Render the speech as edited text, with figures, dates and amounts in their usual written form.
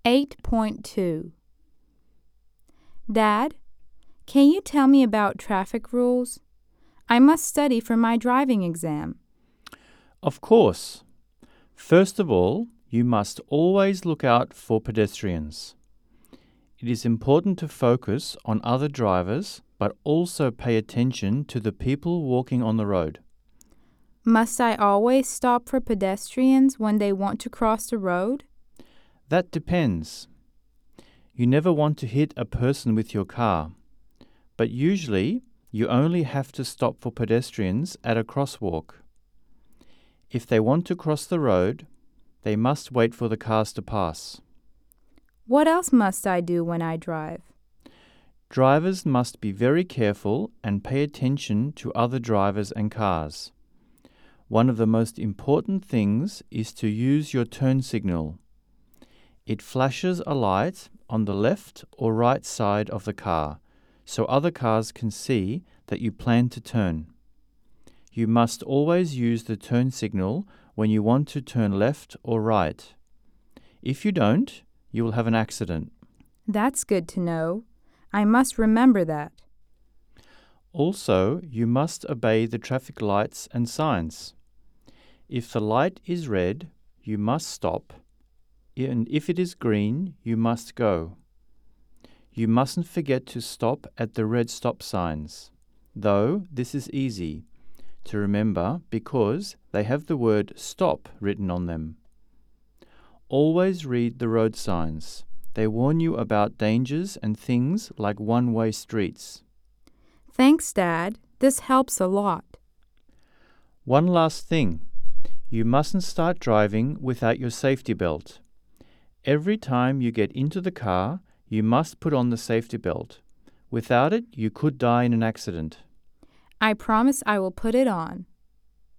8.2 Dad, can you tell me about traffic rules? I must study for my driving exam. Of course. First of all, you must always look out for pedestrians. It is important to focus on other drivers, but also pay attention to the people walking on the road. Must I always stop for pedestrians when they want to cross the road? That depends. You never want to hit a person with your car, but usually you only have to stop for pedestrians at a crosswalk. If they want to cross the road, they must wait for the cars to pass. What else must I do when I drive? Drivers must be very careful and pay attention to other drivers and cars. One of the most important things is to use your turn signal. It flashes a light on the left or right side of the car, so other cars can see that you plan to turn. You must always use the turn signal when you want to turn left or right. If you don't, you will have an accident. That's good to know. I must remember that. Also, you must obey the traffic lights and signs. If the light is red, you must stop, and if it is green, you must go. You mustn't forget to stop at the red stop signs, though this is easy to remember because they have the word stop written on them. Always read the road signs. They warn you about dangers and things like one-way streets. Thanks, Dad. This helps a lot. One last thing. You mustn't start driving without your safety belt. Every time you get into the car, you must put on the safety belt. Without it, you could die in an accident. I promise I will put it on.